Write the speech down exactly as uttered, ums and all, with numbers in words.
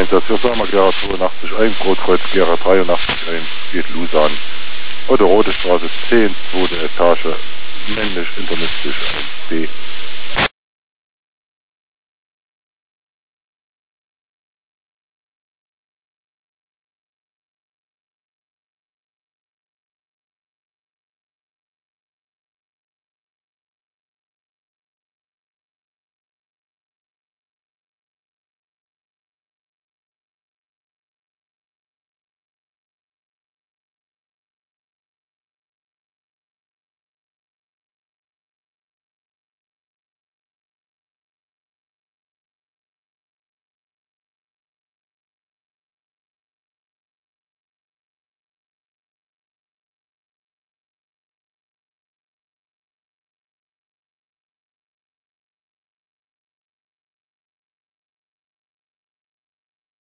Einsatz für Firma Gera zweiundachtzig eins, Rotkreuz Gera dreiundachtzig eins, geht Lusan. Oder Rote Straße zehn, zweite Etage, männlich internistisch eins D.